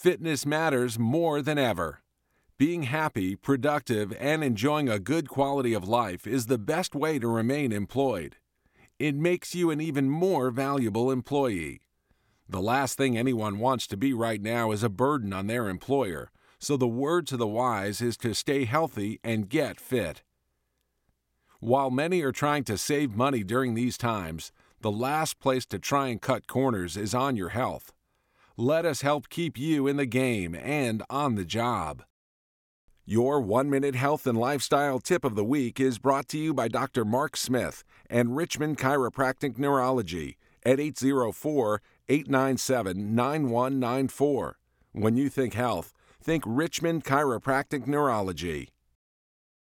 Fitness matters more than ever. Being happy, productive, and enjoying a good quality of life is the best way to remain employed. It makes you an even more valuable employee. The last thing anyone wants to be right now is a burden on their employer, so the word to the wise is to stay healthy and get fit. While many are trying to save money during these times, the last place to try and cut corners is on your health. Let us help keep you in the game and on the job. Your 1-minute health and lifestyle tip of the week is brought to you by Dr. Mark Smith and Richmond Chiropractic Neurology at 804-897-9194. When you think health, think Richmond Chiropractic Neurology.